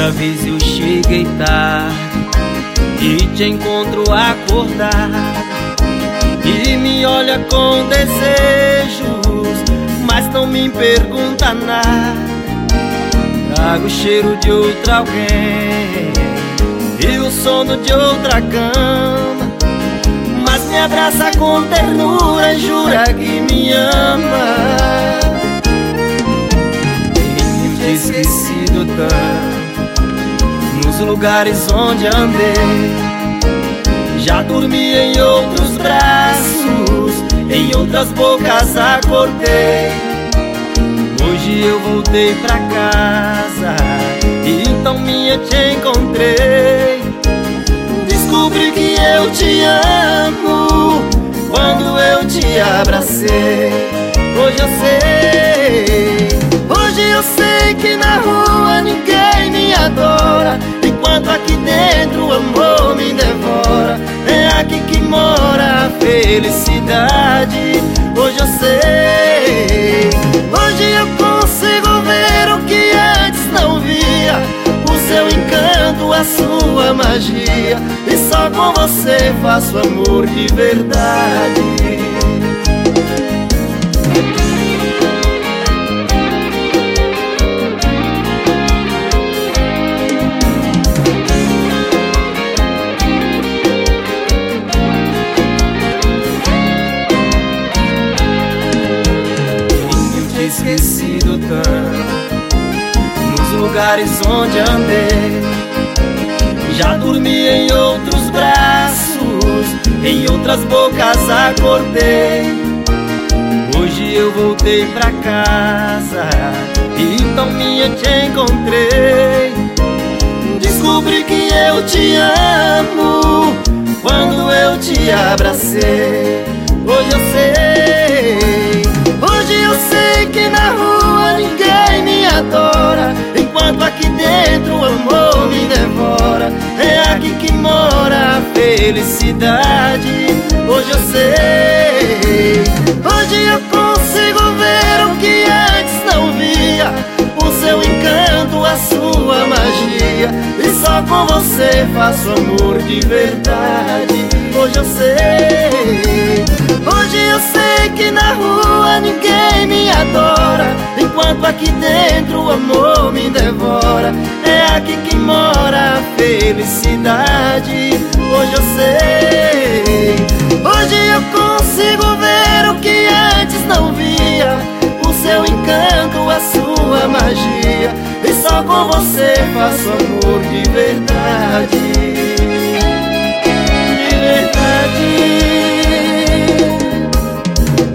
Outra vez eu cheguei tarde e te encontro acordado e me olha com desejos, mas não me pergunta nada. Trago o cheiro de outra alguém e o sono de outra cama, mas me abraça com ternura e jura que me ama. Tenho te esquecido tanto nos lugares onde andei, já dormi em outros braços, em outras bocas acordei. Hoje eu voltei pra casa e então minha te encontrei. Descobri que eu te amo quando eu te abracei. Hoje eu sei que na rua ninguém me adora, enquanto aqui dentro o amor me devora. É aqui que mora a felicidade. Hoje eu sei, hoje eu consigo ver o que antes não via, o seu encanto, a sua magia, e só com você faço amor de verdade. Esquecido tanto nos lugares onde andei, já dormi em outros braços, em outras bocas acordei. Hoje eu voltei pra casa e então minha te encontrei. Descobri que eu te amo quando eu te abracei. Hoje eu sei, hoje eu sei que na rua ninguém me adora, enquanto aqui dentro o amor me devora. É aqui que mora a felicidade. Hoje eu sei, hoje eu consigo ver o que antes não via, o seu encanto, a sua magia, e só com você faço amor de verdade. Hoje eu sei, hoje eu sei que na rua ninguém me adora, enquanto aqui dentro o amor me devora. É aqui que mora a felicidade. Hoje eu sei, hoje eu consigo ver o que antes não via, o seu encanto, a sua magia, e só com você faço amor de verdade.